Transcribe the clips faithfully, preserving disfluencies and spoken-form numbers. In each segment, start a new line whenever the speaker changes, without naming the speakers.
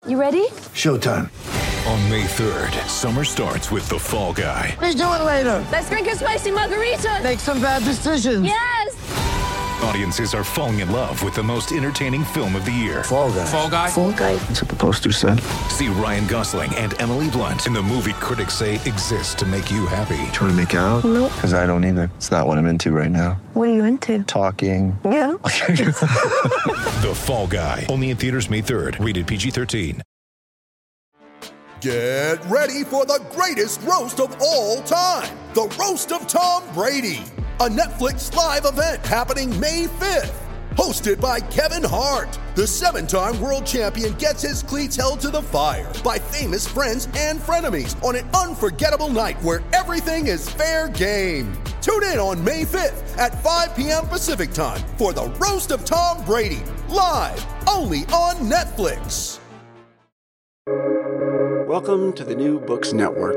You ready?
Showtime.
On May third, summer starts with The Fall Guy.
Let's do it later.
Let's drink a spicy margarita.
Make some bad decisions.
Yes!
Audiences are falling in love with the most entertaining film of the year.
Fall Guy.
Fall Guy?
Fall Guy.
That's what the poster said.
See Ryan Gosling and Emily Blunt in the movie critics say exists to make you happy.
Trying to make it out?
Nope.
Because I don't either. It's not what I'm into right now.
What are you into?
Talking.
Yeah.
The Fall Guy. Only in theaters May third. Rated P G thirteen.
Get ready for the greatest roast of all time. The Roast of Tom Brady. A Netflix live event happening May fifth. Hosted by Kevin Hart. The seven-time world champion gets his cleats held to the fire by famous friends and frenemies on an unforgettable night where everything is fair game. Tune in on May fifth at five p.m. Pacific time for the Roast of Tom Brady. Live only on Netflix.
Welcome to the New Books Network.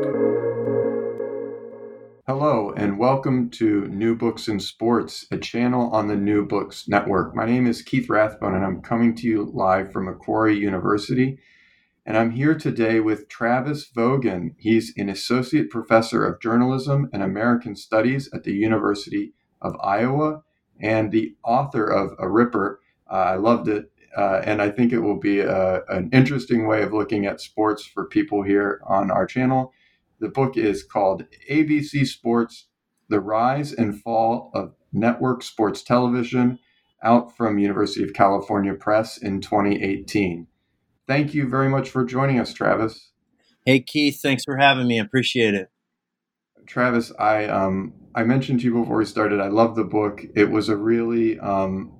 Hello, and welcome to New Books in Sports, a channel on the New Books Network. My name is Keith Rathbone, and I'm coming to you live from Macquarie University. And I'm here today with Travis Vogan. He's an associate professor of journalism and American studies at the University of Iowa and the author of A Ripper. Uh, I loved it. Uh, and I think it will be a, an interesting way of looking at sports for people here on our channel. The book is called A B C Sports, The Rise and Fall of Network Sports Television, out from University of California Press in twenty eighteen. Thank you very much for joining us, Travis.
Hey, Keith, thanks for having me. I appreciate it.
Travis, I um, I mentioned to you before we started, I love the book. It was a really... Um,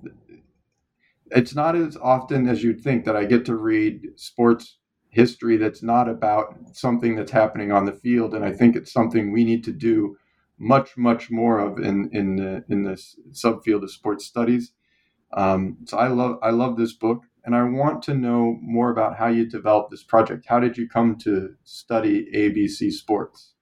It's not as often as you'd think that I get to read sports history that's not about something that's happening on the field, and I think it's something we need to do much, much more of in in the, in this subfield of sports studies. Um, so I love I love this book, and I want to know more about how you developed this project. How did you come to study A B C Sports?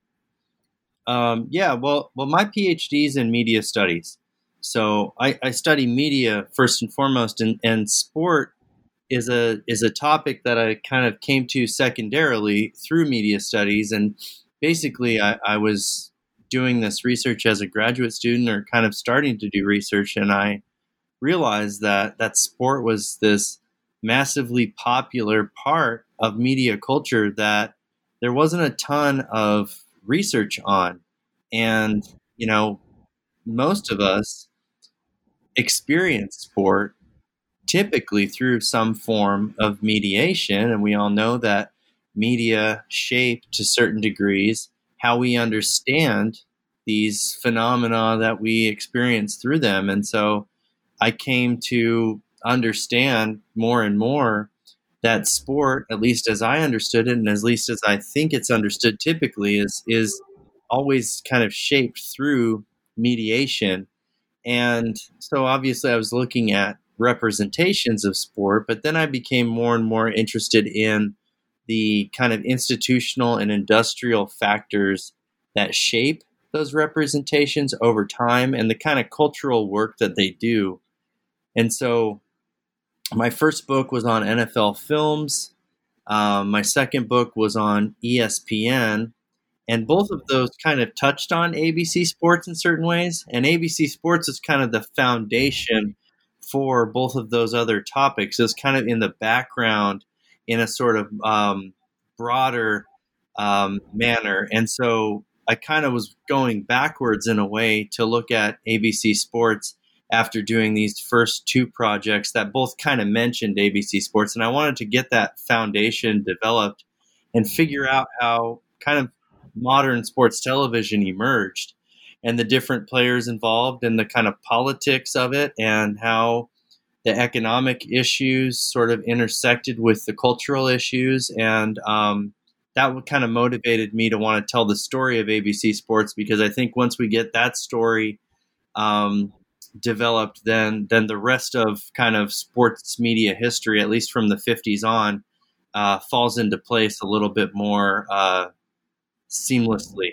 Um, yeah, well, well, my PhD is in media studies. So I, I study media first and foremost, and, and sport is a is a topic that I kind of came to secondarily through media studies. And basically, I, I was doing this research as a graduate student, or kind of starting to do research, and I realized that that sport was this massively popular part of media culture that there wasn't a ton of research on. And, you know, most of us experience sport typically through some form of mediation, and we all know that media shape to certain degrees how we understand these phenomena that we experience through them. And so I came to understand more and more that sport, at least as I understood it, and at least as I think it's understood typically, is is always kind of shaped through mediation. And so obviously I was looking at representations of sport, but then I became more and more interested in the kind of institutional and industrial factors that shape those representations over time and the kind of cultural work that they do. And so my first book was on N F L films. Um, my second book was on E S P N. And both of those kind of touched on A B C Sports in certain ways. And A B C Sports is kind of the foundation for both of those other topics. It's kind of in the background in a sort of um, broader um, manner. And so I kind of was going backwards in a way to look at A B C Sports after doing these first two projects that both kind of mentioned A B C Sports. And I wanted to get that foundation developed and figure out how kind of modern sports television emerged and the different players involved and the kind of politics of it and how the economic issues sort of intersected with the cultural issues. And um, that kind of motivated me to want to tell the story of A B C Sports, because I think once we get that story um, developed, then then the rest of kind of sports media history, at least from the fifties on, uh, falls into place a little bit more uh, seamlessly.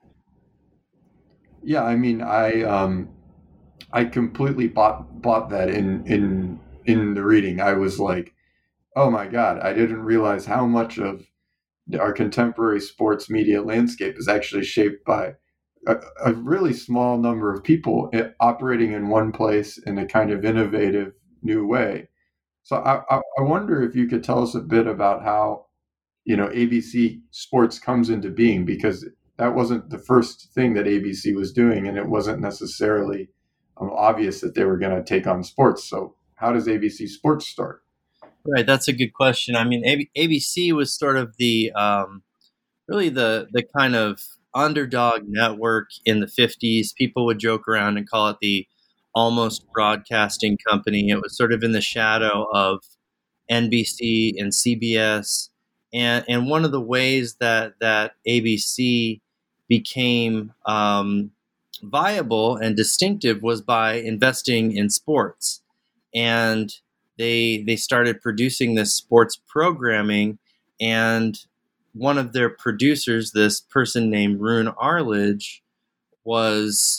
Yeah, I mean, I um, I completely bought bought that in in in the reading. I was like, oh my God, I didn't realize how much of our contemporary sports media landscape is actually shaped by a, a really small number of people operating in one place in a kind of innovative new way. So I, I, I wonder if you could tell us a bit about how, you know, A B C Sports comes into being, because that wasn't the first thing that A B C was doing, and it wasn't necessarily um, obvious that they were going to take on sports. So how does A B C Sports start?
Right, that's a good question. I mean, A B C was sort of the um, really the the kind of underdog network in the fifties. People would joke around and call it the almost broadcasting company. It was sort of in the shadow of N B C and C B S. And and one of the ways that, that A B C became um, viable and distinctive was by investing in sports. And they they started producing this sports programming, and one of their producers, this person named Roone Arledge, was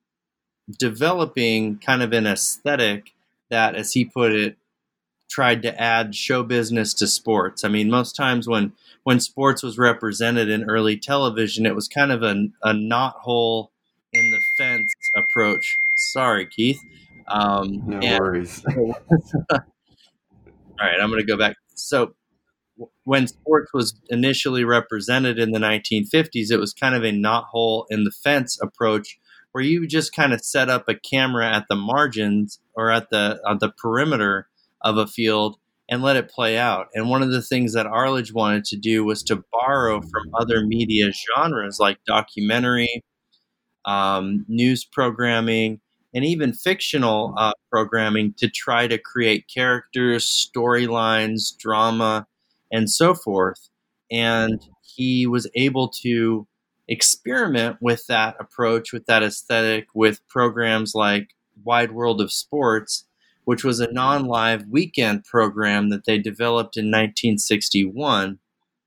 developing kind of an aesthetic that, as he put it, tried to add show business to sports. I mean, most times when, when sports was represented in early television, it was kind of a, a knothole in the fence approach. Sorry, Keith. Um,
no
and,
worries.
all right, I'm going to go back. So when sports was initially represented in the nineteen fifties, it was kind of a knothole in the fence approach, where you just kind of set up a camera at the margins or at the on the perimeter of a field and let it play out. And one of the things that Arledge wanted to do was to borrow from other media genres like documentary, um, news programming, and even fictional uh, programming to try to create characters, storylines, drama, and so forth. And he was able to experiment with that approach, with that aesthetic, with programs like Wide World of Sports, which was a non-live weekend program that they developed in nineteen sixty-one.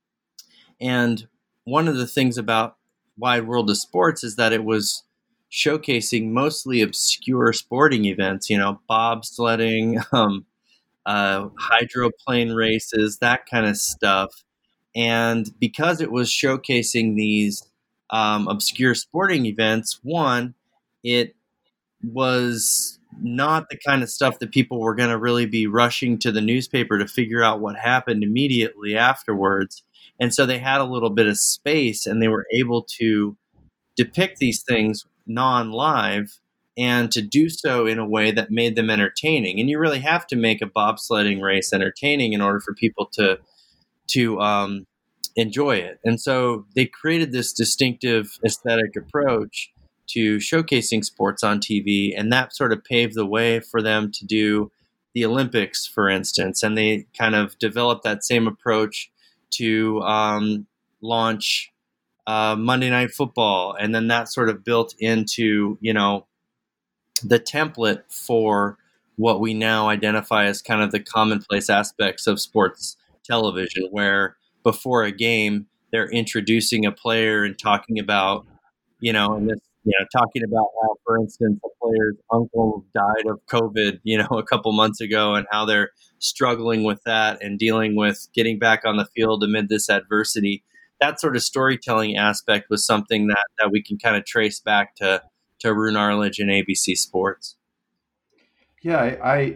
And one of the things about Wide World of Sports is that it was showcasing mostly obscure sporting events, you know, bobsledding, um, uh, hydroplane races, that kind of stuff. And because it was showcasing these um, obscure sporting events, one, it was not the kind of stuff that people were going to really be rushing to the newspaper to figure out what happened immediately afterwards. And so they had a little bit of space, and they were able to depict these things non-live and to do so in a way that made them entertaining. And you really have to make a bobsledding race entertaining in order for people to to um, enjoy it. And so they created this distinctive aesthetic approach to showcasing sports on T V, and that sort of paved the way for them to do the Olympics, for instance. And they kind of developed that same approach to um, launch uh, Monday Night Football, and then that sort of built into, you know, the template for what we now identify as kind of the commonplace aspects of sports television, where before a game they're introducing a player and talking about, you know, and this, you know, talking about how, for instance, a player's uncle died of COVID, you know, a couple months ago, and how they're struggling with that and dealing with getting back on the field amid this adversity. That sort of storytelling aspect was something that, that we can kind of trace back to, to Roone Arledge and A B C Sports.
Yeah, I, I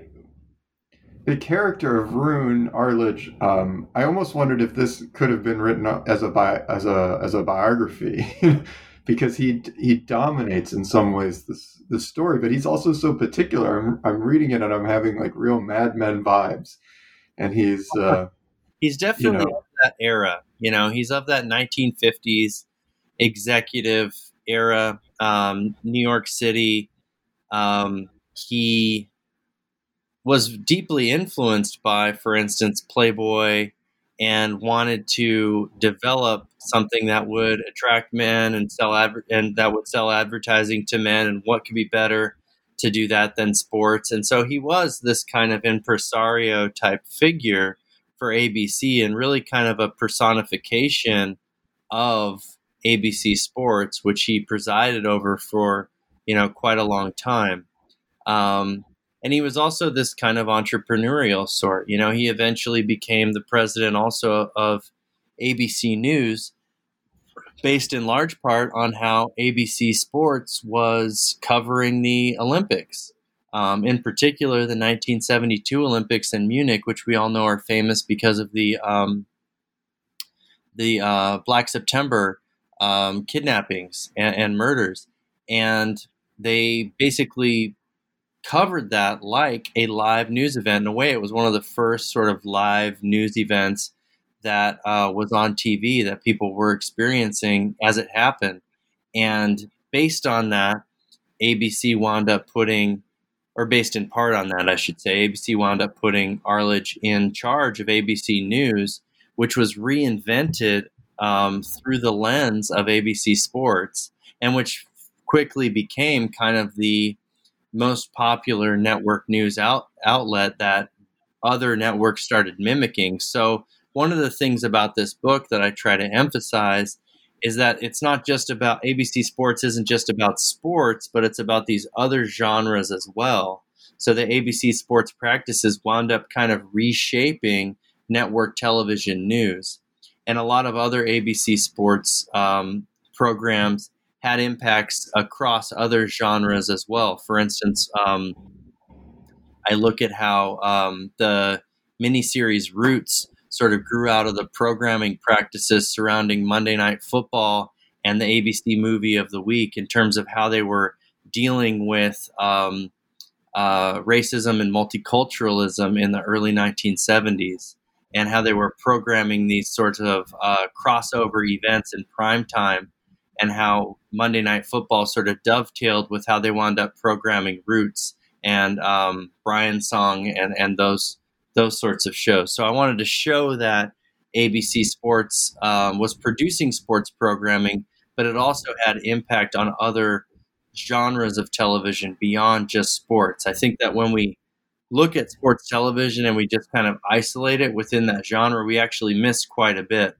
the character of Roone Arledge, um, I almost wondered if this could have been written as a bi- as a as a biography. Because he he dominates in some ways this the story, but he's also so particular. I'm I'm reading it and I'm having like real Mad Men vibes, and he's uh,
he's definitely
you know,
of that era. You know, he's of that nineteen fifties executive era, um, New York City. Um, he was deeply influenced by, for instance, Playboy, and wanted to develop something that would attract men and sell adver- and that would sell advertising to men. And what could be better to do that than sports? And so he was this kind of impresario type figure for A B C, and really kind of a personification of A B C Sports, which he presided over for, you know, quite a long time. Um, And he was also this kind of entrepreneurial sort. You know, he eventually became the president also of A B C News, based in large part on how A B C Sports was covering the Olympics. Um, in particular, the nineteen seventy-two Olympics in Munich, which we all know are famous because of the um, the uh, Black September um, kidnappings and, and murders. And they basically covered that like a live news event. In a way, it was one of the first sort of live news events that uh, was on T V that people were experiencing as it happened. And based on that, A B C wound up putting, or based in part on that, I should say, A B C wound up putting Arledge in charge of A B C News, which was reinvented um, through the lens of A B C Sports, and which quickly became kind of the most popular network news out, outlet that other networks started mimicking. So one of the things about this book that I try to emphasize is that it's not just about A B C Sports isn't just about sports, but it's about these other genres as well. So the A B C Sports practices wound up kind of reshaping network television news. And a lot of other A B C Sports um, programs had impacts across other genres as well. For instance, um, I look at how um, the miniseries Roots sort of grew out of the programming practices surrounding Monday Night Football and the A B C Movie of the Week in terms of how they were dealing with um, uh, racism and multiculturalism in the early nineteen seventies, and how they were programming these sorts of uh, crossover events in prime time, and how Monday Night Football sort of dovetailed with how they wound up programming Roots and um, Brian's Song and, and those those sorts of shows. So I wanted to show that A B C Sports um, was producing sports programming, but it also had impact on other genres of television beyond just sports. I think that when we look at sports television and we just kind of isolate it within that genre, we actually miss quite a bit.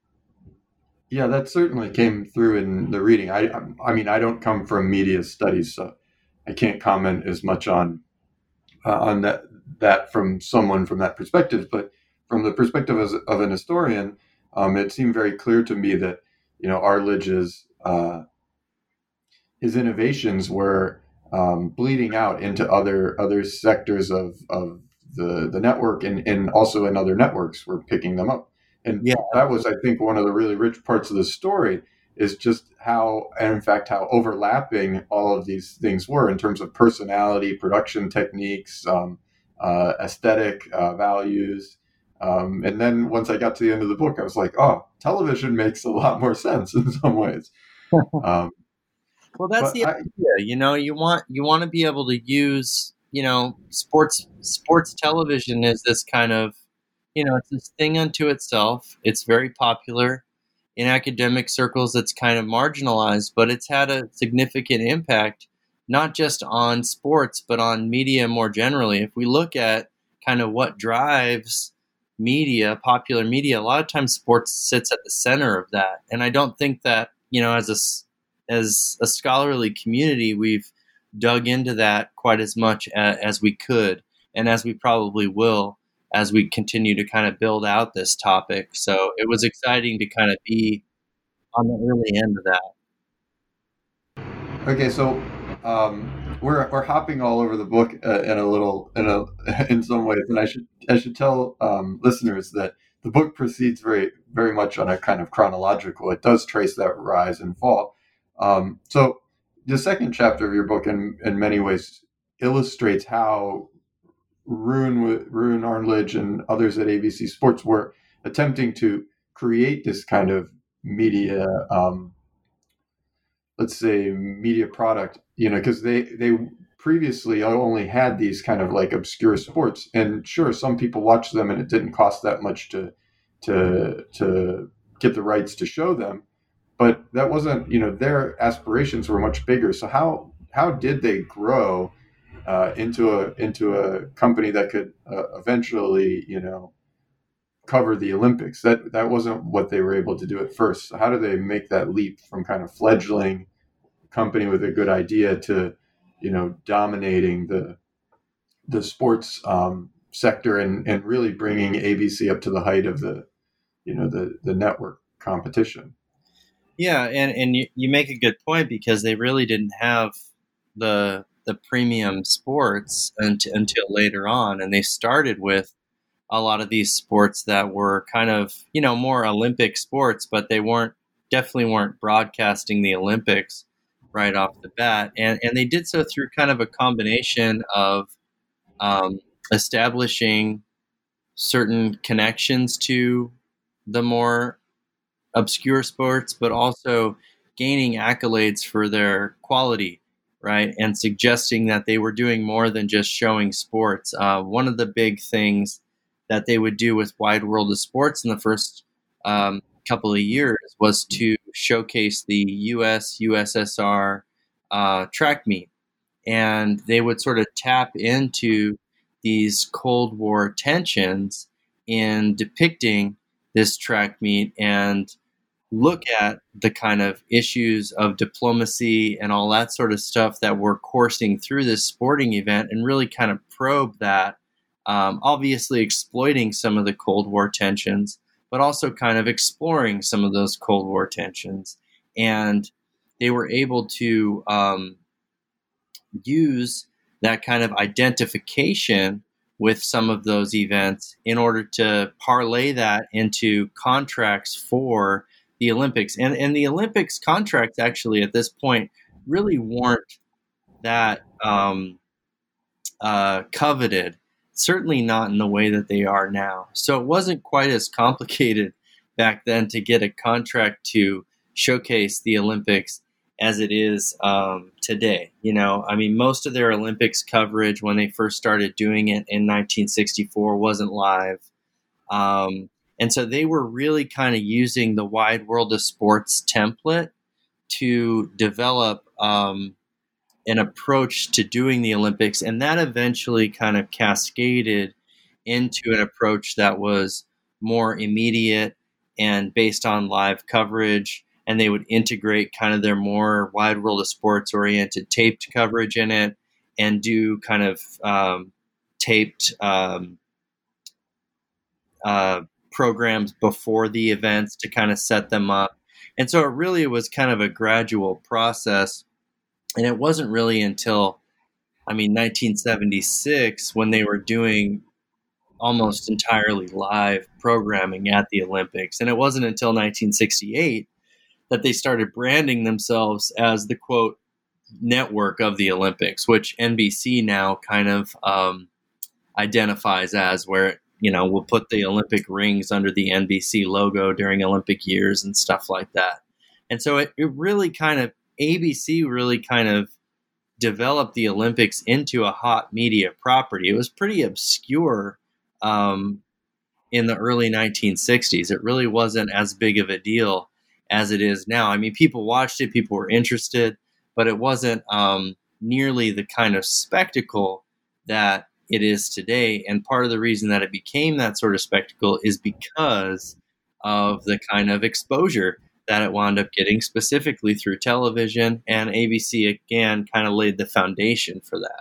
Yeah, that certainly came through in the reading. I, I mean, I don't come from media studies, so I can't comment as much on uh, on that that from someone from that perspective. But from the perspective of, of an historian, um, it seemed very clear to me that you know Arledge's uh, his innovations were um, bleeding out into other other sectors of of the the network, and and also in other networks were picking them up. And yeah. that was, I think, one of the really rich parts of the story is just how, and in fact, how overlapping all of these things were in terms of personality, production techniques, um, uh, aesthetic uh, values. Um, and then once I got to the end of the book, I was like, oh, television makes a lot more sense in some ways. Um,
well, that's the I, idea. You know, you want you want to be able to use, you know, sports sports television is this kind of, you know, it's this thing unto itself. It's very popular in academic circles. It's kind of marginalized, but it's had a significant impact, not just on sports, but on media more generally. If we look at kind of what drives media, popular media, a lot of times sports sits at the center of that. And I don't think that, you know, as a, as a scholarly community, we've dug into that quite as much as, as we could, and as we probably will, as we continue to kind of build out this topic. So it was exciting to kind of be on the early end of that.
Okay, so um, we're we're hopping all over the book uh, in a little in a in some ways, and I should I should tell um, listeners that the book proceeds very very much on a kind of chronological. It does trace that rise and fall. Um, so the second chapter of your book, in in many ways, illustrates how Roone, Roone Arledge and others at A B C Sports were attempting to create this kind of media, um, let's say, media product, you know, because they, they previously only had these kind of like obscure sports. And sure, some people watched them and it didn't cost that much to, to, to get the rights to show them. But that wasn't, you know, their aspirations were much bigger. So how, how did they grow Uh, into a into a company that could uh, eventually, you know, cover the Olympics? That that wasn't what they were able to do at first. So how do they make that leap from kind of fledgling company with a good idea to, you know, dominating the the sports um, sector and, and really bringing A B C up to the height of the, you know, the, the network competition.
Yeah, and, and you, you make a good point, because they really didn't have the the premium sports until, until later on, and they started with a lot of these sports that were kind of, you know, more Olympic sports, but they weren't definitely weren't broadcasting the Olympics right off the bat, and and they did so through kind of a combination of um, establishing certain connections to the more obscure sports, but also gaining accolades for their quality, right? And suggesting that they were doing more than just showing sports. Uh, one of the big things that they would do with Wide World of Sports in the first um, couple of years was to showcase the U S, U S S R uh, track meet. And they would sort of tap into these Cold War tensions in depicting this track meet and look at the kind of issues of diplomacy and all that sort of stuff that were coursing through this sporting event, and really kind of probe that, um, obviously exploiting some of the Cold War tensions, but also kind of exploring some of those Cold War tensions. And they were able to um, use that kind of identification with some of those events in order to parlay that into contracts for the Olympics. And and the Olympics contracts actually at this point really weren't that um, uh, coveted, certainly not in the way that they are now. So it wasn't quite as complicated back then to get a contract to showcase the Olympics as it is um, today. You know, I mean, most of their Olympics coverage when they first started doing it in nineteen sixty-four wasn't live. Um, and so they were really kind of using the Wide World of Sports template to develop um, an approach to doing the Olympics. And that eventually kind of cascaded into an approach that was more immediate and based on live coverage. And they would integrate kind of their more Wide World of Sports oriented taped coverage in it, and do kind of um, taped um, uh, programs before the events to kind of set them up. And so it really was kind of a gradual process. And it wasn't really until, I mean, nineteen seventy-six when they were doing almost entirely live programming at the Olympics. And it wasn't until nineteen sixty-eight that they started branding themselves as the, quote, network of the Olympics, which N B C now kind of um, identifies as, where, you know, we'll put the Olympic rings under the N B C logo during Olympic years and stuff like that. And so it, it really kind of, A B C really kind of developed the Olympics into a hot media property. It was pretty obscure um, in the early nineteen sixties. It really wasn't as big of a deal as it is now. I mean, people watched it, people were interested, but it wasn't um, nearly the kind of spectacle that it is today. And part of the reason that it became that sort of spectacle is because of the kind of exposure that it wound up getting, specifically through television. And A B C, again, kind of laid the foundation for that.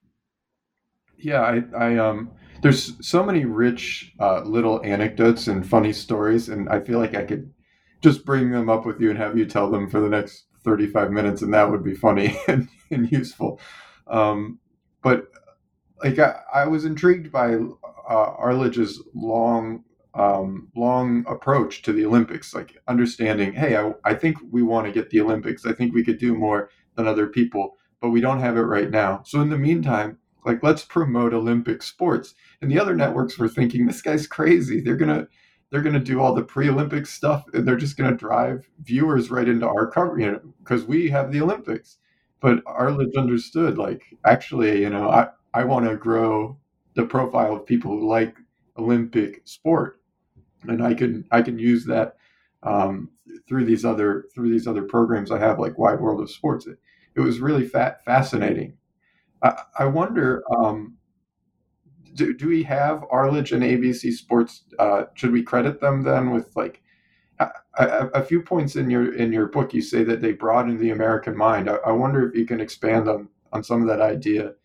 Yeah, I, I um, there's so many rich uh, little anecdotes and funny stories, and I feel like I could just bring them up with you and have you tell them for the next thirty-five minutes, and that would be funny and, and useful. Um, but like I, I was intrigued by uh, Arledge's long, um, long approach to the Olympics, like understanding, hey, I, I think we want to get the Olympics. I think we could do more than other people, but we don't have it right now. So in the meantime, like, let's promote Olympic sports. And the other networks were thinking, this guy's crazy. They're gonna They're going to do all the pre-Olympic stuff, and they're just going to drive viewers right into our cover, you know, because we have the Olympics. But Arledge understood, like, actually, you know, I, I want to grow the profile of people who like Olympic sport, and I can I can use that um, through these other through these other programs I have, like Wide World of Sports. It, it was really fat, fascinating. I, I wonder. Um, Do, do we have Arledge and A B C Sports? Uh, should we credit them then with like a, a, a few points in your in your book? You say that they broadened the American mind. I, I wonder if you can expand on, on some of that idea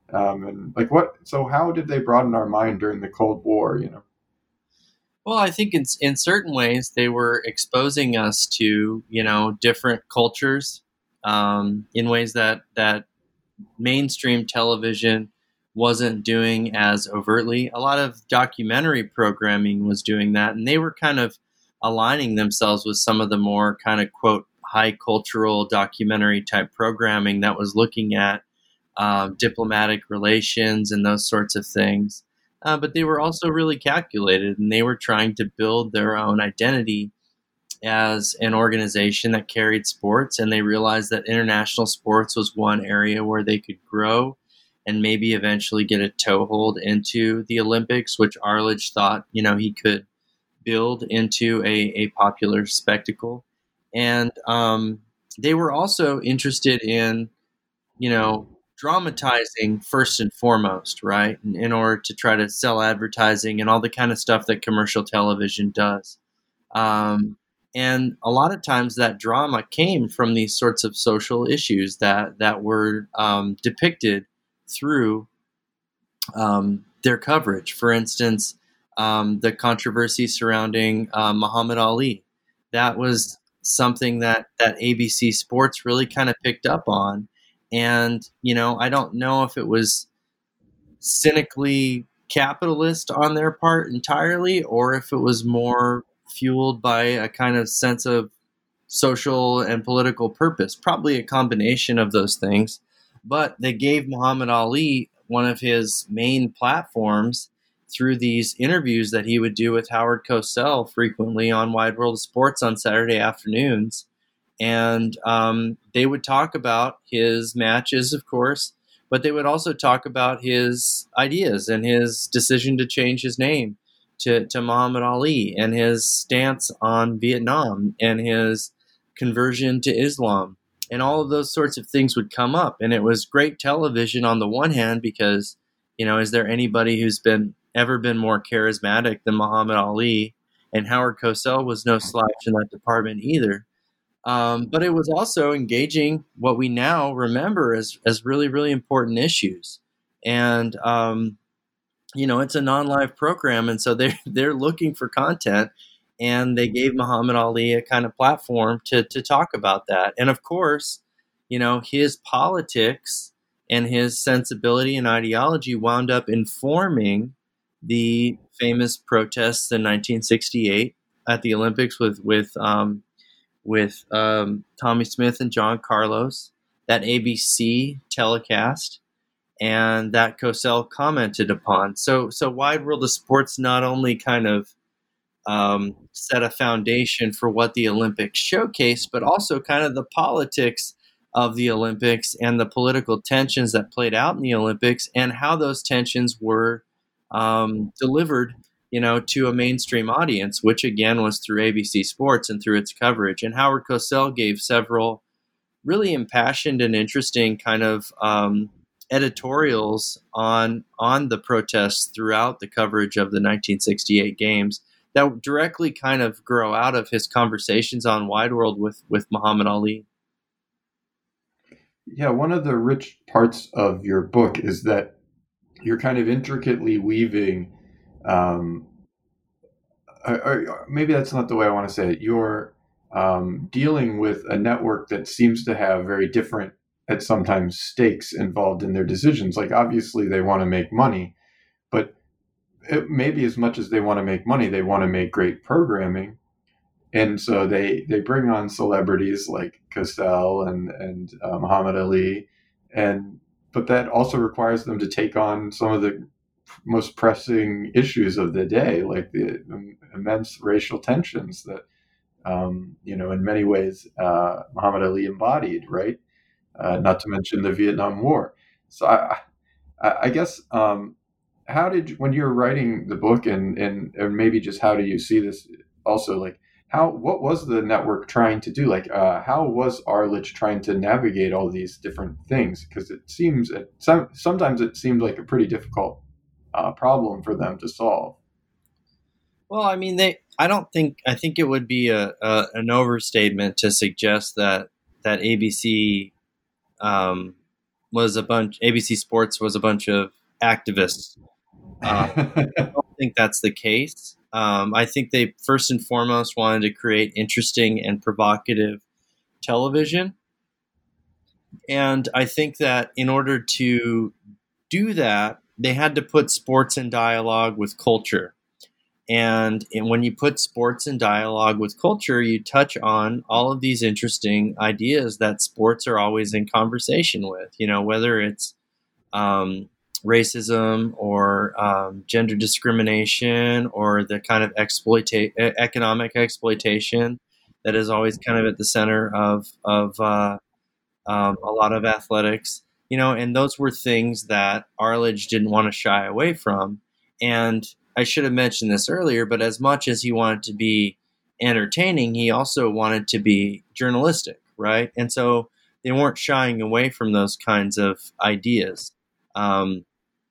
Um, and like what? So how did they broaden our mind during the Cold War? You know.
Well, I think in in certain ways they were exposing us to, you know, different cultures um, in ways that that mainstream television wasn't doing as overtly. A lot of documentary programming was doing that, and they were kind of aligning themselves with some of the more kind of quote high cultural documentary type programming that was looking at um, diplomatic relations and those sorts of things. Uh, but they were also really calculated, and they were trying to build their own identity as an organization that carried sports. And they realized that international sports was one area where they could grow and maybe eventually get a toehold into the Olympics, which Arledge thought, you know, he could build into a, a popular spectacle. And um, they were also interested in, you know, dramatizing first and foremost, right? In, in order to try to sell advertising and all the kind of stuff that commercial television does. Um, and a lot of times that drama came from these sorts of social issues that, that were um, depicted through um, their coverage. For instance, um, the controversy surrounding uh, Muhammad Ali. That was something that, that A B C Sports really kind of picked up on. And, you know, I don't know if it was cynically capitalist on their part entirely, or if it was more fueled by a kind of sense of social and political purpose, probably a combination of those things. But they gave Muhammad Ali one of his main platforms through these interviews that he would do with Howard Cosell frequently on Wide World of Sports on Saturday afternoons. And um, they would talk about his matches, of course, but they would also talk about his ideas and his decision to change his name to, to Muhammad Ali, and his stance on Vietnam, and his conversion to Islam. And all of those sorts of things would come up. And it was great television on the one hand, because, you know, is there anybody who's been ever been more charismatic than Muhammad Ali? And Howard Cosell was no slouch in that department either. Um, but it was also engaging what we now remember as, as really, really important issues. And, um, you know, it's a non-live program. And so they're, they're looking for content, and they gave Muhammad Ali a kind of platform to, to talk about that. And of course, you know, his politics and his sensibility and ideology wound up informing the famous protests in nineteen sixty-eight at the Olympics with, with, um, with um, Tommy Smith and John Carlos, that A B C telecast, and that Cosell commented upon. So, so Wide World of Sports not only kind of um, set a foundation for what the Olympics showcased, but also kind of the politics of the Olympics and the political tensions that played out in the Olympics, and how those tensions were um, delivered, you know, to a mainstream audience, which again was through A B C Sports and through its coverage. And Howard Cosell gave several really impassioned and interesting kind of um, editorials on on the protests throughout the coverage of the nineteen sixty-eight games that directly kind of grow out of his conversations on Wide World with, with Muhammad Ali.
Yeah, one of the rich parts of your book is that you're kind of intricately weaving Um, or, or maybe that's not the way I want to say it. You're um, dealing with a network that seems to have very different, at sometimes, stakes involved in their decisions. Like, obviously, they want to make money, but it, maybe as much as they want to make money, they want to make great programming. And so they, they bring on celebrities like Cosell and, and uh, Muhammad Ali. And but that also requires them to take on some of the most pressing issues of the day, like the immense racial tensions that, um, you know, in many ways, uh, Muhammad Ali embodied, right? Uh, not to mention the Vietnam War. So I, I, I guess, um, how did you, when you were writing the book, and, and, and maybe just how do you see this also, like how, what was the network trying to do? Like, uh, how was Arledge trying to navigate all these different things? Because it seems, it, some, sometimes it seemed like a pretty difficult Uh, problem for them to solve.
Well, I mean, they. I don't think. I think it would be a, a an overstatement to suggest that that A B C um, was a bunch. A B C Sports was a bunch of activists. Uh, I don't think that's the case. Um, I think they first and foremost wanted to create interesting and provocative television. And I think that in order to do that, they had to put sports in dialogue with culture. And, and when you put sports in dialogue with culture, you touch on all of these interesting ideas that sports are always in conversation with, you know, whether it's um, racism or um, gender discrimination or the kind of exploita- economic exploitation that is always kind of at the center of, of uh, um, a lot of athletics, you know, and those were things that Arledge didn't want to shy away from. And I should have mentioned this earlier, but as much as he wanted to be entertaining, he also wanted to be journalistic, right? And so they weren't shying away from those kinds of ideas. Um,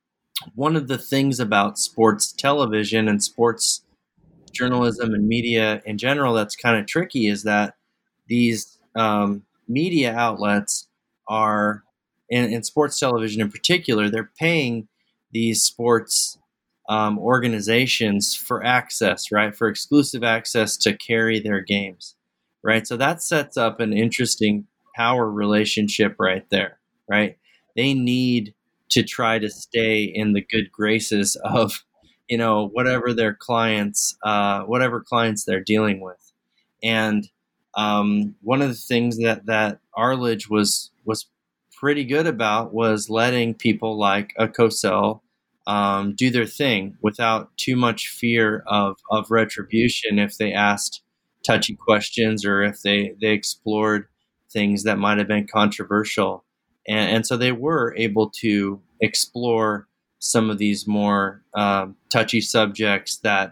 one of the things about sports television and sports journalism and media in general that's kind of tricky is that these um, media outlets are, and, and sports television in particular, they're paying these sports Um, organizations for access, right? For exclusive access to carry their games, right? So that sets up an interesting power relationship right there, right? They need to try to stay in the good graces of, you know, whatever their clients, uh, whatever clients they're dealing with. And um, one of the things that, that Arledge was, was pretty good about was letting people like a Cosell Um, do their thing without too much fear of, of retribution if they asked touchy questions or if they, they explored things that might have been controversial. And, and so they were able to explore some of these more um, touchy subjects that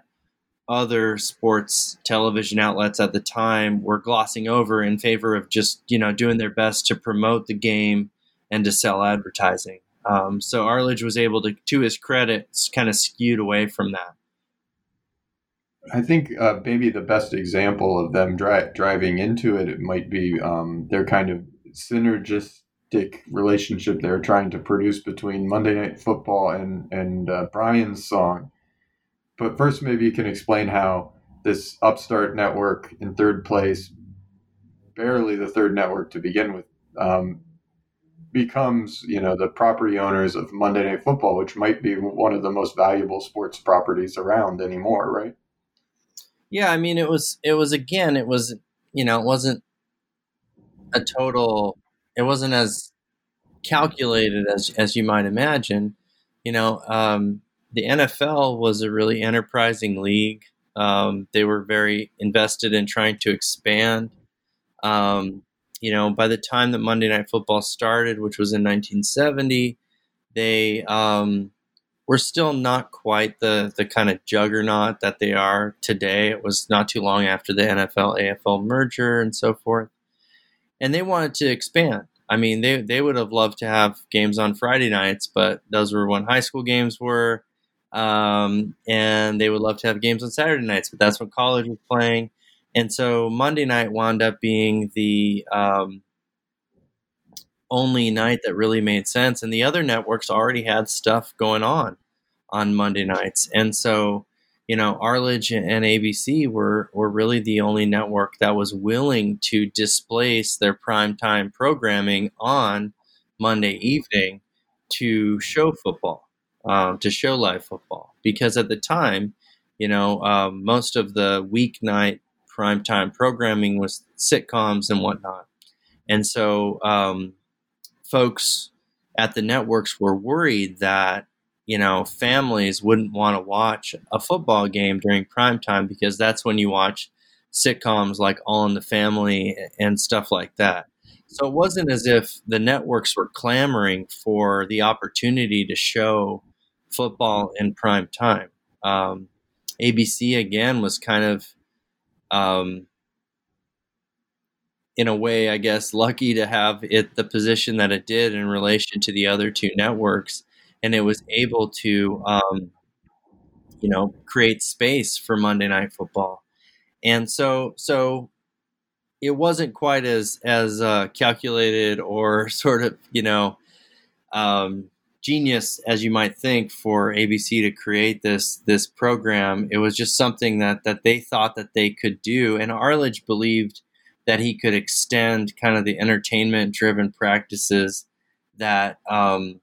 other sports television outlets at the time were glossing over in favor of just, you know, doing their best to promote the game and to sell advertising. Um, so Arledge was able to, to his credit, kind of skewed away from that.
I think uh, maybe the best example of them dri- driving into it, it might be um, their kind of synergistic relationship they're trying to produce between Monday Night Football and, and uh, Brian's song. But first, maybe you can explain how this upstart network in third place, barely the third network to begin with, um, becomes, you know, the property owners of Monday Night Football, which might be one of the most valuable sports properties around anymore, right?
Yeah, I mean, it was, it was, again, it was, you know, it wasn't a total, it wasn't as calculated as, as you might imagine. You know, um, the N F L was a really enterprising league. Um, they were very invested in trying to expand. Um, You know, by the time that Monday Night Football started, which was in nineteen seventy, they um, were still not quite the, the kind of juggernaut that they are today. It was not too long after the N F L A F L merger and so forth. And they wanted to expand. I mean, they, they would have loved to have games on Friday nights, but those were when high school games were. Um, and they would love to have games on Saturday nights, but that's when college was playing. And so Monday night wound up being the um, only night that really made sense. And the other networks already had stuff going on on Monday nights. And so, you know, Arledge and A B C were, were really the only network that was willing to displace their primetime programming on Monday evening to show football, um, to show live football. Because at the time, you know, um, most of the weeknight primetime programming was sitcoms and whatnot. And so um, folks at the networks were worried that, you know, families wouldn't want to watch a football game during primetime because that's when you watch sitcoms like All in the Family and stuff like that. So it wasn't as if the networks were clamoring for the opportunity to show football in primetime. Um, A B C, again, was kind of Um, in a way, I guess, lucky to have it the position that it did in relation to the other two networks. And it was able to, um, you know, create space for Monday Night Football. And so, so it wasn't quite as, as uh, calculated or sort of, you know, um, genius as you might think for A B C to create this this program. It was just something that that they thought that they could do, and Arledge believed that he could extend kind of the entertainment-driven practices that um,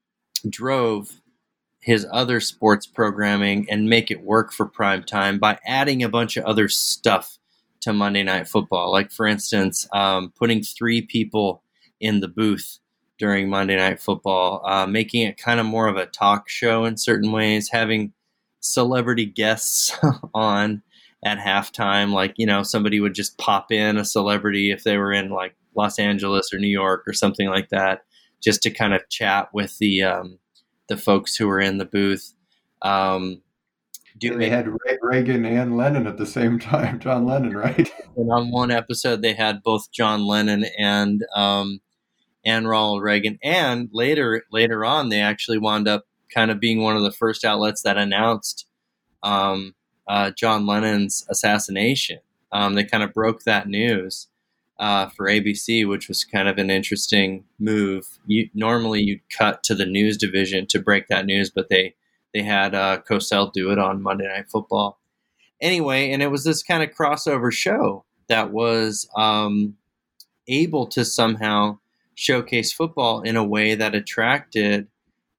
drove his other sports programming and make it work for prime time by adding a bunch of other stuff to Monday Night Football. Like, for instance, um, putting three people in the booth during Monday Night Football, uh, making it kind of more of a talk show in certain ways, having celebrity guests on at halftime. Like, you know, somebody would just pop in, a celebrity, if they were in like Los Angeles or New York or something like that, just to kind of chat with the um, the folks who were in the booth. Um,
doing, they had Reagan and Lennon at the same time, John Lennon, right?
And on one episode, they had both John Lennon and um, and Ronald Reagan. And later later on, they actually wound up kind of being one of the first outlets that announced um, uh, John Lennon's assassination. Um, they kind of broke that news uh, for A B C, which was kind of an interesting move. You, normally, you'd cut to the news division to break that news, but they they had uh, Cosell do it on Monday Night Football. Anyway, and it was this kind of crossover show that was um, able to somehow showcase football in a way that attracted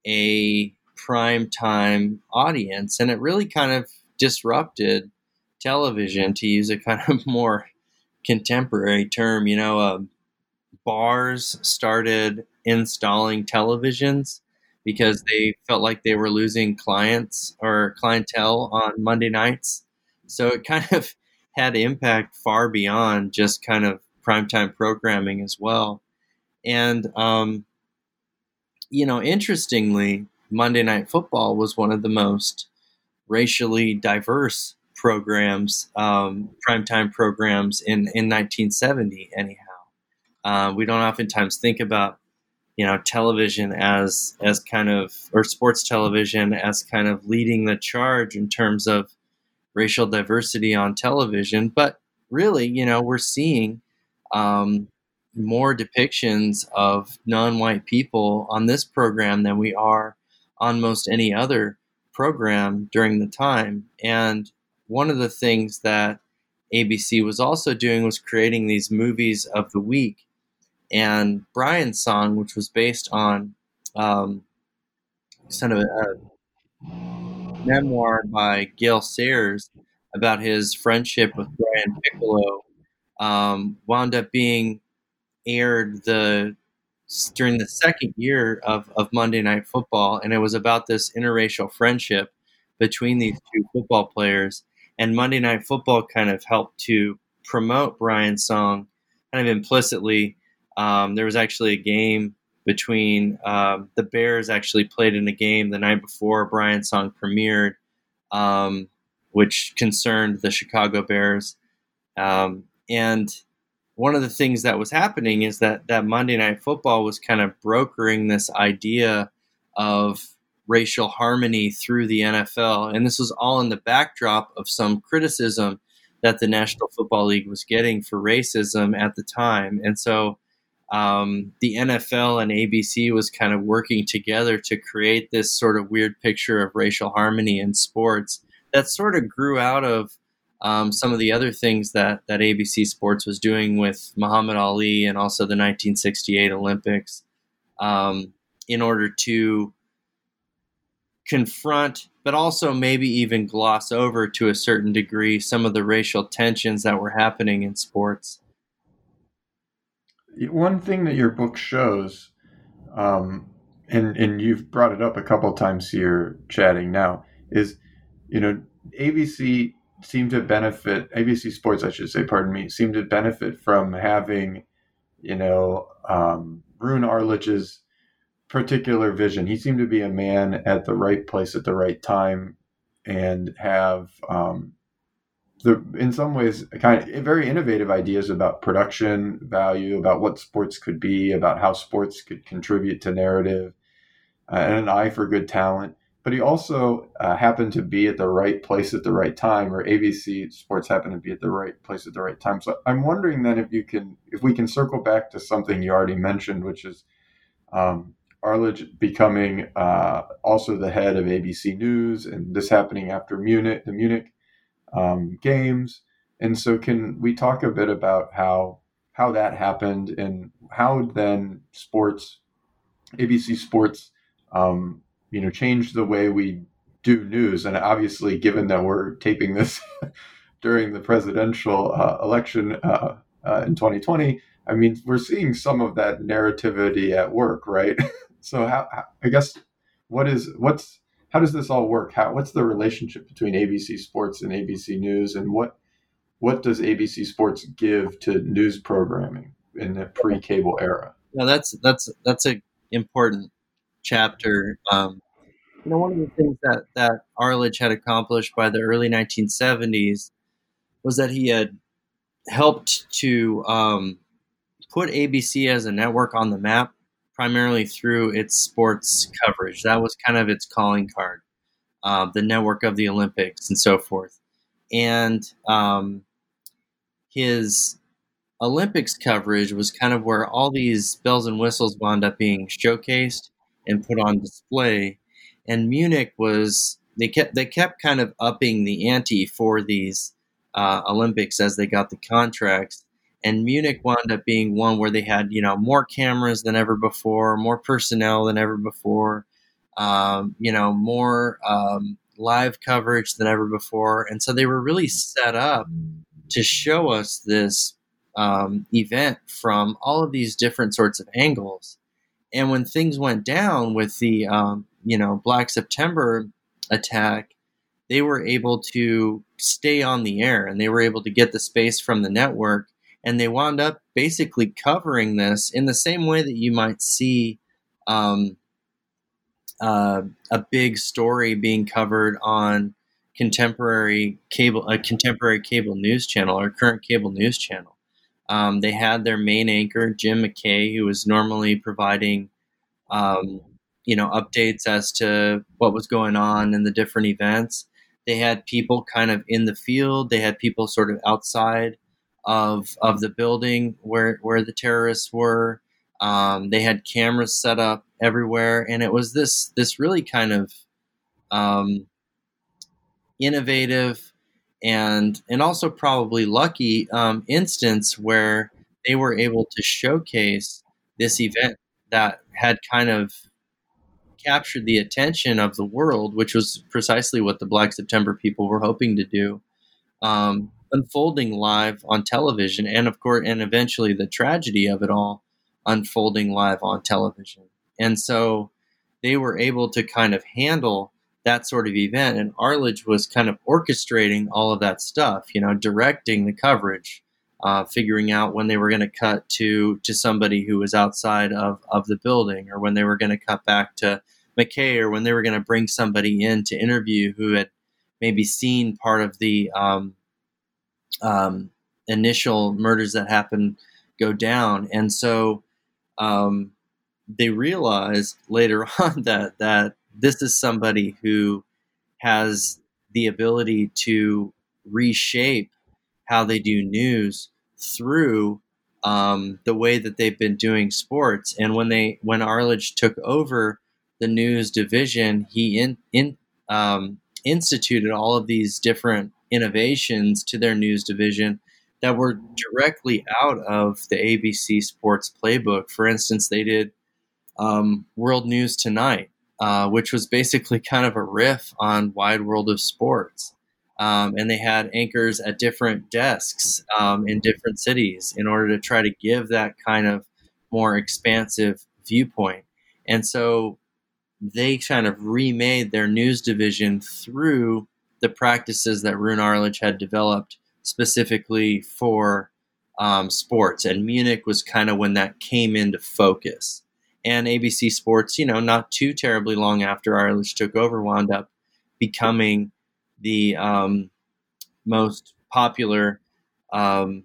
a primetime audience, and it really kind of disrupted television, to use a kind of more contemporary term. You know, uh, bars started installing televisions because they felt like they were losing clients or clientele on Monday nights. So it kind of had impact far beyond just kind of primetime programming as well. And, um, you know, interestingly, Monday Night Football was one of the most racially diverse programs, um, primetime programs in, in nineteen seventy, anyhow. Uh, we don't oftentimes think about, you know, television as, as kind of, or sports television as kind of leading the charge in terms of racial diversity on television. But really, you know, we're seeing um, more depictions of non-white people on this program than we are on most any other program during the time. And one of the things that A B C was also doing was creating these movies of the week. And Brian's Song, which was based on um, kind of a, a memoir by Gale Sayers about his friendship with Brian Piccolo, um, wound up being aired the during the second year of, of Monday Night Football, and it was about this interracial friendship between these two football players. And Monday Night Football kind of helped to promote Brian's Song kind of implicitly. Um, there was actually a game between um, the Bears actually played in a game the night before Brian's Song premiered, um, which concerned the Chicago Bears. Um, and one of the things that was happening is that, that Monday Night Football was kind of brokering this idea of racial harmony through the N F L. And this was all in the backdrop of some criticism that the National Football League was getting for racism at the time. And so um, the N F L and A B C was kind of working together to create this sort of weird picture of racial harmony in sports that sort of grew out of Um, some of the other things that, that A B C Sports was doing with Muhammad Ali and also the nineteen sixty-eight Olympics, um, in order to confront, but also maybe even gloss over to a certain degree, some of the racial tensions that were happening in sports.
One thing that your book shows, um, and, and you've brought it up a couple times here chatting now, is, you know, A B C seem to benefit, A B C Sports, I should say, pardon me, seem to benefit from having, you know, um, Roone Arledge's particular vision. He seemed to be a man at the right place at the right time and have, um, the in some ways, kind of very innovative ideas about production value, about what sports could be, about how sports could contribute to narrative, uh, and an eye for good talent. But he also uh, happened to be at the right place at the right time, or A B C Sports happened to be at the right place at the right time. So I'm wondering then if you can, if we can circle back to something you already mentioned, which is um, Arledge becoming uh, also the head of A B C News, and this happening after Munich, the Munich um, games. And so, can we talk a bit about how how that happened and how then sports, A B C Sports, um, you know, changed the way we do news? And obviously, given that we're taping this during the presidential uh, election uh, uh, in twenty twenty, I mean, we're seeing some of that narrativity at work, right? So, how, how I guess what is what's how does this all work? How what's the relationship between A B C Sports and A B C News, and what what does A B C Sports give to news programming in the pre-cable era?
No, that's that's that's a important chapter. Um, you know, one of the things that that Arledge had accomplished by the early nineteen seventies was that he had helped to um, put A B C as a network on the map, primarily through its sports coverage. That was kind of its calling card, uh, the network of the Olympics and so forth. And um, his Olympics coverage was kind of where all these bells and whistles wound up being showcased and put on display. And Munich was they kept they kept kind of upping the ante for these uh, Olympics as they got the contracts. And Munich wound up being one where they had, you know, more cameras than ever before, more personnel than ever before, um, you know, more um, live coverage than ever before. And so they were really set up to show us this um, event from all of these different sorts of angles. And when things went down with the, um, you know, Black September attack, they were able to stay on the air and they were able to get the space from the network. And they wound up basically covering this in the same way that you might see um, uh, a big story being covered on contemporary cable, a contemporary cable news channel or current cable news channel. Um, they had their main anchor, Jim McKay, who was normally providing, um, you know, updates as to what was going on in the different events. They had people kind of in the field. They had people sort of outside of of the building where where the terrorists were. Um, they had cameras set up everywhere, and it was this this really kind of um, innovative and and also probably lucky um, instance where they were able to showcase this event that had kind of captured the attention of the world, which was precisely what the Black September people were hoping to do, um, unfolding live on television, and of course, and eventually the tragedy of it all unfolding live on television. And so they were able to kind of handle that sort of event, and Arledge was kind of orchestrating all of that stuff, you know, directing the coverage, uh, figuring out when they were going to cut to to somebody who was outside of, of the building, or when they were going to cut back to McKay, or when they were going to bring somebody in to interview who had maybe seen part of the um, um, initial murders that happened go down. And so um, they realized later on that that this is somebody who has the ability to reshape how they do news through um, the way that they've been doing sports. And when they when Arledge took over the news division, he in, in um, instituted all of these different innovations to their news division that were directly out of the A B C Sports playbook. For instance, they did um, World News Tonight, uh, which was basically kind of a riff on Wide World of Sports. Um, and they had anchors at different desks um, in different cities in order to try to give that kind of more expansive viewpoint. And so they kind of remade their news division through the practices that Roone Arledge had developed specifically for um, sports. And Munich was kind of when that came into focus. And A B C Sports, you know, not too terribly long after Arledge took over, wound up becoming the um, most popular, um,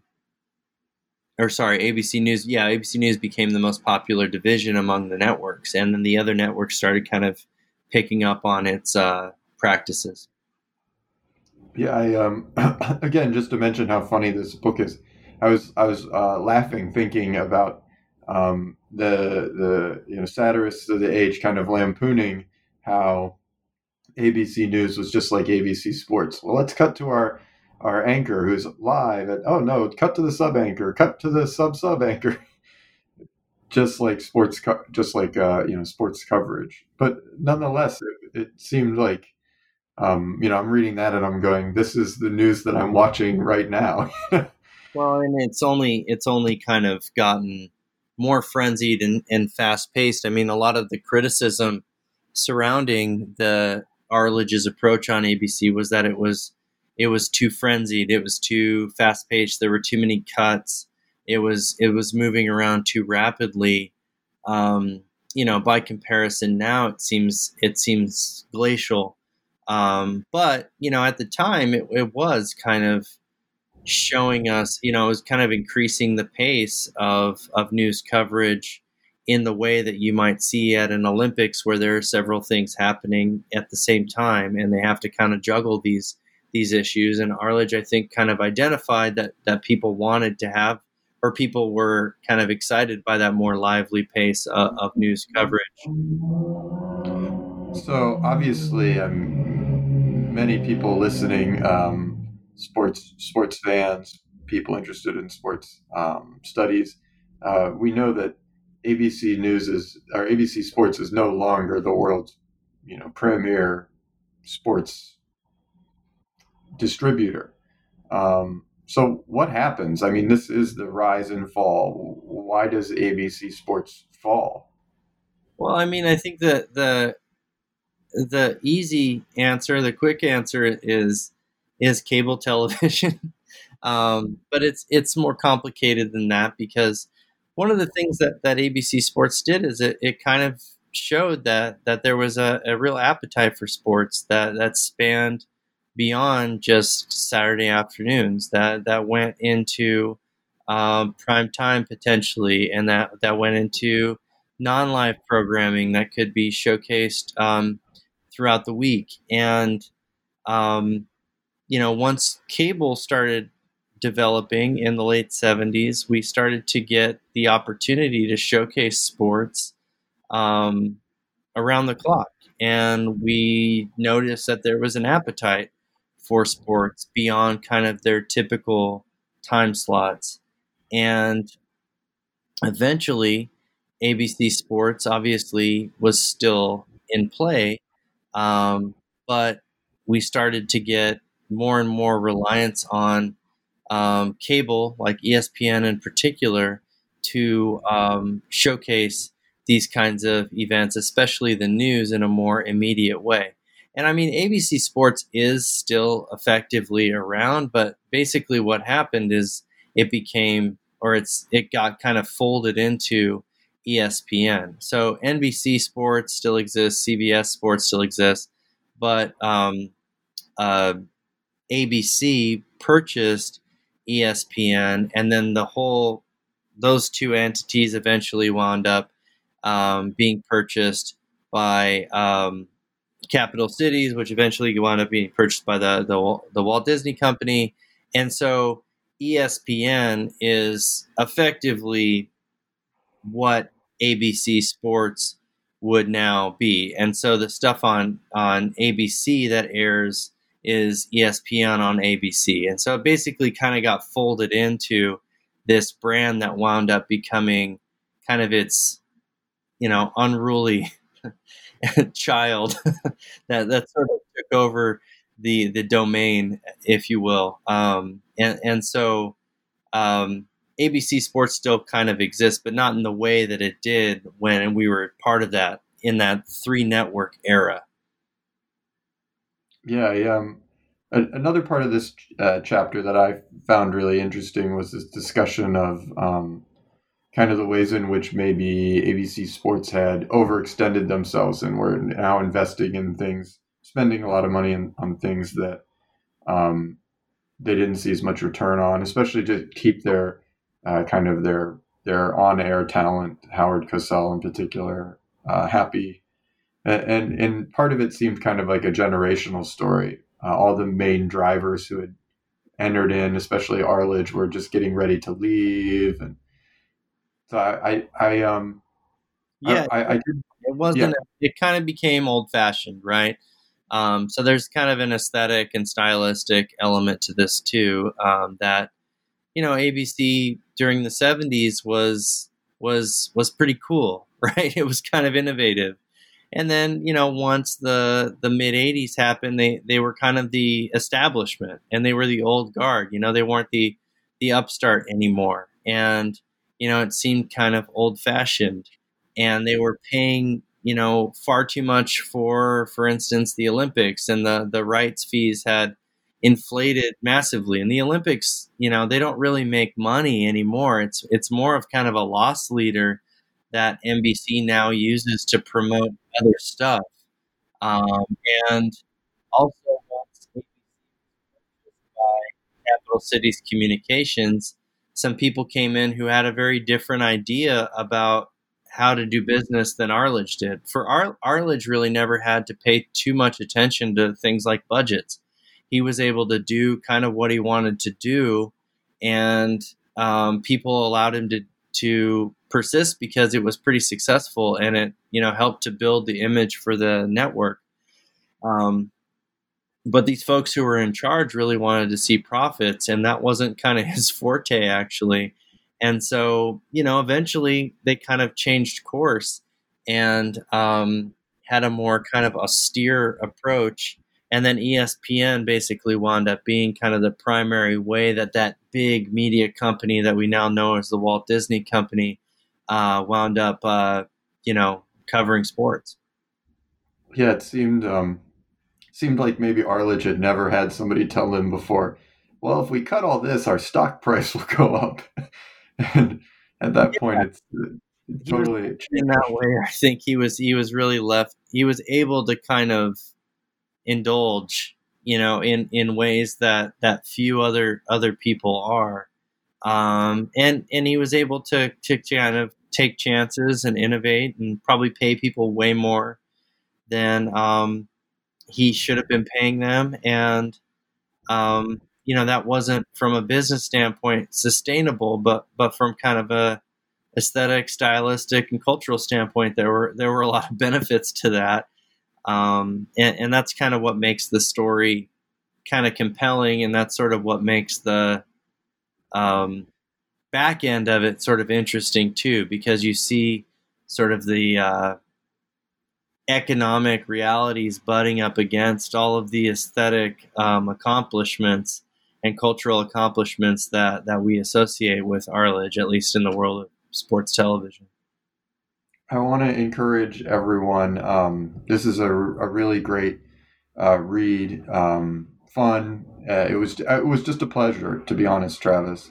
or sorry, A B C News. Yeah, A B C News became the most popular division among the networks. And then the other networks started kind of picking up on its uh, practices.
Yeah, I um, again, just to mention how funny this book is, I was I was uh, laughing thinking about um, the the you know satirists of the age kind of lampooning how A B C News was just like A B C Sports. Well, let's cut to our our anchor who's live. At, oh no, cut to the sub anchor. Cut to the sub sub anchor. Just like sports, co- just like uh, you know sports coverage. But nonetheless, it, it seemed like um, you know I'm reading that and I'm going, this is the news that I'm watching right now.
Well, and it's only it's only kind of gotten more frenzied and, and fast paced. I mean, a lot of the criticism surrounding the Arledge's approach on A B C was that it was it was too frenzied, it was too fast paced. There were too many cuts. It was it was moving around too rapidly. Um, you know, by comparison, now it seems it seems glacial. Um, but you know, at the time, it, it was kind of showing us, you know, it was kind of increasing the pace of of news coverage in the way that you might see at an Olympics, where there are several things happening at the same time, and they have to kind of juggle these these issues. And Arledge, I think, kind of identified that that people wanted to have, or people were kind of excited by that more lively pace uh, of news coverage.
So obviously, um, many people listening, um, sports sports fans, people interested in sports um, studies, uh, we know that A B C News is, or A B C Sports is no longer the world's, you know, premier sports distributor. Um, so what happens? I mean, this is the rise and fall. Why does A B C Sports fall?
Well, I mean, I think that the the easy answer, the quick answer is is cable television, um, but it's it's more complicated than that, because one of the things that, that A B C Sports did is it, it kind of showed that that there was a, a real appetite for sports that, that spanned beyond just Saturday afternoons, that, that went into um, prime time potentially, and that, that went into non-live programming that could be showcased um, throughout the week. And, um, you know, once cable started developing in the late seventies, we started to get the opportunity to showcase sports um, around the clock. And we noticed that there was an appetite for sports beyond kind of their typical time slots. And eventually, A B C Sports obviously was still in play, um, but we started to get more and more reliance on um, cable, like E S P N in particular, to um, showcase these kinds of events, especially the news, in a more immediate way. And I mean, A B C Sports is still effectively around, but basically what happened is it became, or it's it got kind of folded into E S P N. So N B C Sports still exists, C B S Sports still exists, but um, uh, A B C purchased E S P N, and then the whole those two entities eventually wound up um, being purchased by um, Capital Cities, which eventually wound up being purchased by the, the the Walt Disney Company. And so E S P N is effectively what A B C Sports would now be. And so the stuff on, on A B C that airs is E S P N on A B C. And so it basically kind of got folded into this brand that wound up becoming kind of its, you know, unruly child that, that sort of took over the, the domain, if you will. Um, and, and so um, A B C Sports still kind of exists, but not in the way that it did when we were part of that, in that three network era.
Yeah, yeah. Um, another part of this uh, chapter that I found really interesting was this discussion of um, kind of the ways in which maybe A B C Sports had overextended themselves and were now investing in things, spending a lot of money in, on things that um, they didn't see as much return on, especially to keep their uh, kind of their their on-air talent, Howard Cosell in particular, uh, happy. And and part of it seemed kind of like a generational story. Uh, all the main drivers who had entered in, especially Arledge, were just getting ready to leave. And So I, I, I um,
Yeah,
I, I, I did,
it wasn't. It kind of became old fashioned, right? Um, so there's kind of an aesthetic and stylistic element to this too. Um, that you know, A B C during the seventies was was was pretty cool, right? It was kind of innovative. And then, you know, once the the mid eighties happened, they they were kind of the establishment, and they were the old guard. You know, they weren't the the upstart anymore, and you know, it seemed kind of old fashioned, and they were paying, you know, far too much for, for instance, the Olympics, and the the rights fees had inflated massively. And the Olympics, you know, they don't really make money anymore. It's it's more of kind of a loss leader that N B C now uses to promote other stuff. Um, and also, once A B C was purchased by Capital Cities Communications, some people came in who had a very different idea about how to do business than Arledge did. For Ar- Arledge really never had to pay too much attention to things like budgets. He was able to do kind of what he wanted to do, and um, people allowed him to to persist because it was pretty successful, and it, you know, helped to build the image for the network. Um, but these folks who were in charge really wanted to see profits, and that wasn't kind of his forte, actually. And so, you know, eventually they kind of changed course and um, had a more kind of austere approach. And then E S P N basically wound up being kind of the primary way that that big media company that we now know as the Walt Disney Company uh, wound up, uh, you know, covering sports.
Yeah, it seemed um, seemed like maybe Arledge had never had somebody tell him before, well, if we cut all this, our stock price will go up. And at that yeah. point, it's, it's totally
in that way. I think he was he was really left. He was able to kind of indulge, you know, in, in ways that, that few other other people are, um, and and he was able to to kind of take chances and innovate and probably pay people way more than um, he should have been paying them, and um, you know, that wasn't from a business standpoint sustainable, but but from kind of a aesthetic, stylistic, and cultural standpoint, there were there were a lot of benefits to that. Um, and, and that's kind of what makes the story kind of compelling, and that's sort of what makes the um, back end of it sort of interesting too, because you see sort of the uh, economic realities butting up against all of the aesthetic um, accomplishments and cultural accomplishments that, that we associate with Arledge, at least in the world of sports television.
I want to encourage everyone. Um, this is a, a really great uh, read, um, fun. Uh, it was it was just a pleasure, to be honest, Travis,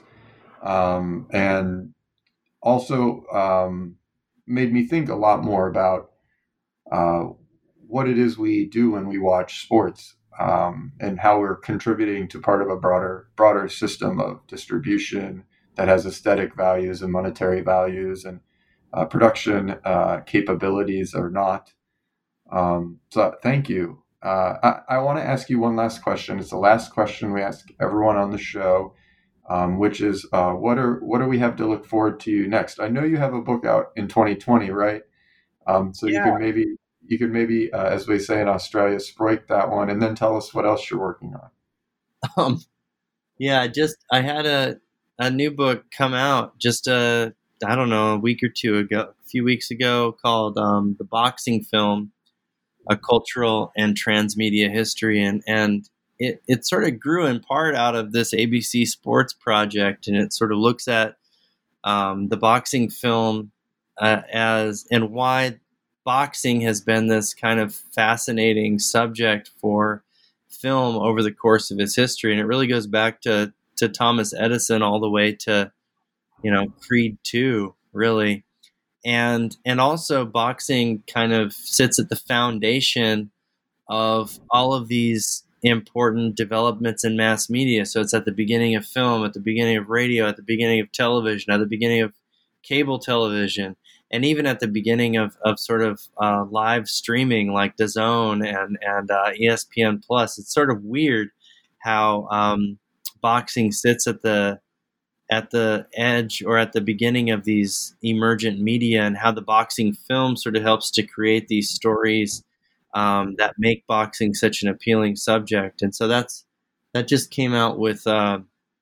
um, and also um, made me think a lot more about uh, what it is we do when we watch sports, um, and how we're contributing to part of a broader broader system of distribution that has aesthetic values and monetary values and Uh, production uh, capabilities or not. Um, so thank you. Uh, I, I want to ask you one last question. It's the last question we ask everyone on the show, um, which is uh, what are what do we have to look forward to next? I know you have a book out in twenty twenty, right? Um, so yeah. you could maybe you could maybe uh, as we say in Australia, sproik that one, and then tell us what else you're working on.
Um, yeah, just I had a a new book come out just a. I don't know, a week or two ago, a few weeks ago, called um, The Boxing Film, A Cultural and Transmedia History. And, and it, it sort of grew in part out of this A B C Sports project. And it sort of looks at um, the boxing film uh, as, and why boxing has been this kind of fascinating subject for film over the course of its history. And it really goes back to, to Thomas Edison all the way to, you know, Creed two, really. And and also boxing kind of sits at the foundation of all of these important developments in mass media. So it's at the beginning of film, at the beginning of radio, at the beginning of television, at the beginning of cable television, and even at the beginning of, of sort of uh, live streaming like DAZN and, and uh, E S P N Plus. It's sort of weird how um, boxing sits at the at the edge or at the beginning of these emergent media, and how the boxing film sort of helps to create these stories um, that make boxing such an appealing subject. And so that's that just came out with uh,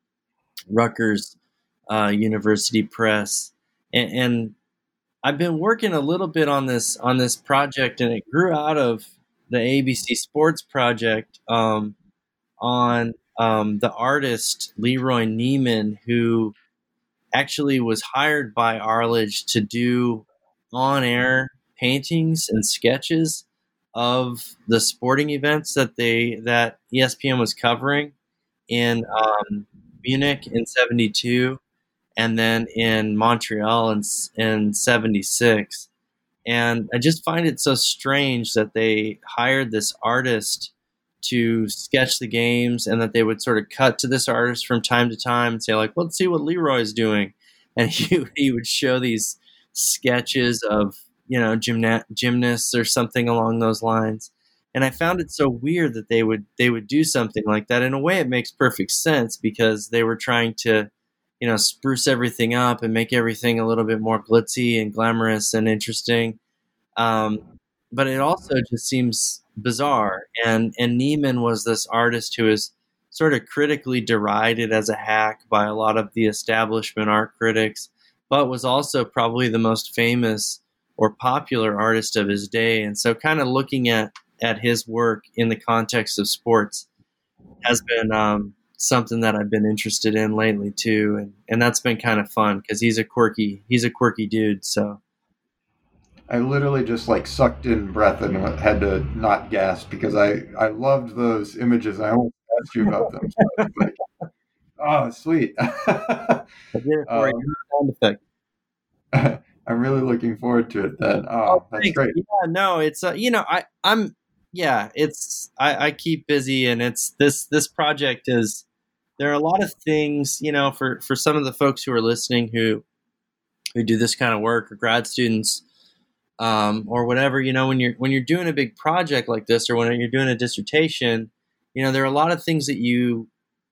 Rutgers uh, University Press, and, and I've been working a little bit on this on this project, and it grew out of the A B C Sports project um, on um, the artist Leroy Neiman, who actually was hired by Arledge to do on-air paintings and sketches of the sporting events that they that E S P N was covering in um, Munich in seventy-two. And then in Montreal in, in seventy-six. And I just find it so strange that they hired this artist to sketch the games, and that they would sort of cut to this artist from time to time and say, like, let's see what Leroy's doing. And he, he would show these sketches of, you know, gymna- gymnasts or something along those lines. And I found it so weird that they would they would do something like that. In a way, it makes perfect sense, because they were trying to, you know, spruce everything up and make everything a little bit more glitzy and glamorous and interesting. Um, but it also just seems bizarre. And and Neiman was this artist who is sort of critically derided as a hack by a lot of the establishment art critics, but was also probably the most famous or popular artist of his day. And so kind of looking at, at his work in the context of sports has been um, something that I've been interested in lately too, and and that's been kind of fun, because he's a quirky he's a quirky dude. So
I literally just like sucked in breath and had to not gasp, because I I loved those images. I almost asked you about them. So I was like, oh, sweet.
I did it for
um,
a sound effect.
I'm really looking forward to it then. Oh,
Oh,
that's
thanks.
great.
Yeah, no, it's uh, you know, I I'm yeah, it's I, I keep busy, and it's this this project is. There are a lot of things, you know, for, for some of the folks who are listening who who do this kind of work, or grad students, um, or whatever. You know, when you're when you're doing a big project like this, or when you're doing a dissertation, you know, there are a lot of things that you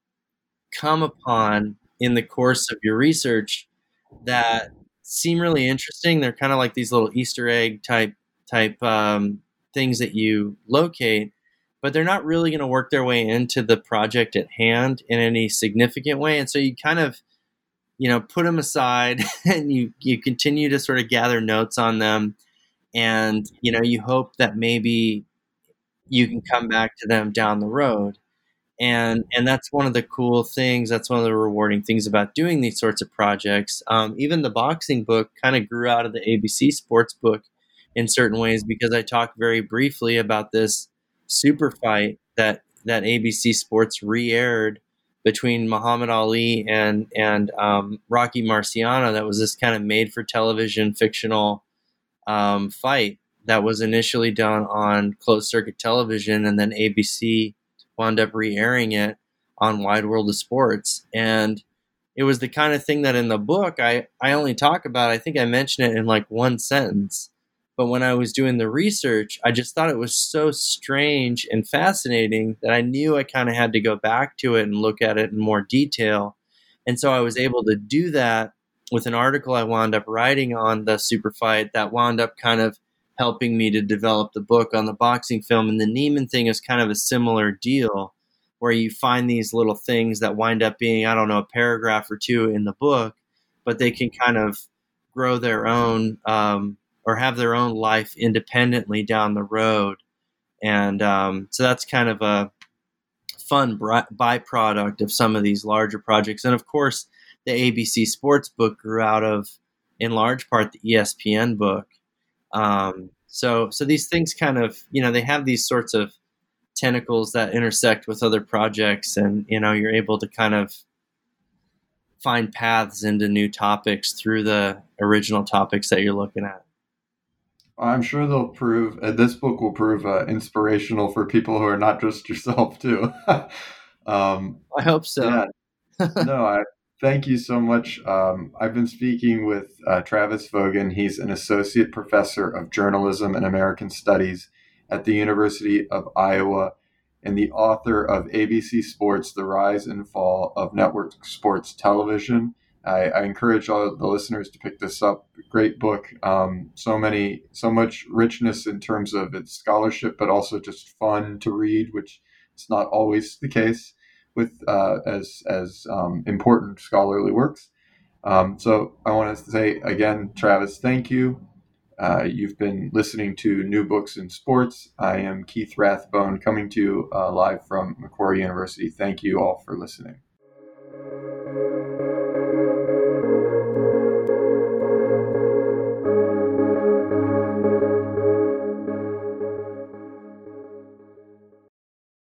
come upon in the course of your research that seem really interesting. They're kind of like these little Easter egg type type um, things that you locate, but they're not really going to work their way into the project at hand in any significant way. And so you kind of, you know, put them aside, and you, you continue to sort of gather notes on them. And, you know, you hope that maybe you can come back to them down the road. And, and that's one of the cool things. That's one of the rewarding things about doing these sorts of projects. Um, even the boxing book kind of grew out of the A B C Sports book in certain ways, because I talked very briefly about this super fight that that A B C Sports re-aired between Muhammad Ali and and um, Rocky Marciano. That was this kind of made-for-television fictional um, fight that was initially done on closed-circuit television, and then A B C wound up re-airing it on Wide World of Sports. And it was the kind of thing that in the book I, I only talk about. I think I mentioned it in like one sentence. But when I was doing the research, I just thought it was so strange and fascinating that I knew I kind of had to go back to it and look at it in more detail. And so I was able to do that with an article I wound up writing on the super fight that wound up kind of helping me to develop the book on the boxing film. And the Neiman thing is kind of a similar deal, where you find these little things that wind up being, I don't know, a paragraph or two in the book, but they can kind of grow their own um, or have their own life independently down the road. And um, so that's kind of a fun byproduct of some of these larger projects. And of course, the A B C Sports book grew out of, in large part, the E S P N book. Um, so, so these things kind of, you know, they have these sorts of tentacles that intersect with other projects, and, you know, you're able to kind of find paths into new topics through the original topics that you're looking at.
I'm sure they'll prove, uh, this book will prove uh, inspirational for people who are not just yourself too. um,
I hope so.
Yeah. No, I thank you so much. Um, I've been speaking with uh, Travis Vogan. He's an associate professor of journalism and American studies at the University of Iowa, and the author of A B C Sports, The Rise and Fall of Network Sports Television, I, I encourage all the listeners to pick this up. Great book. Um, so many, so much richness in terms of its scholarship, but also just fun to read, which is not always the case with uh, as as um, important scholarly works. Um, so I want to say again, Travis, thank you. Uh, you've been listening to New Books in Sports. I am Keith Rathbone, coming to you uh, live from Macquarie University. Thank you all for listening.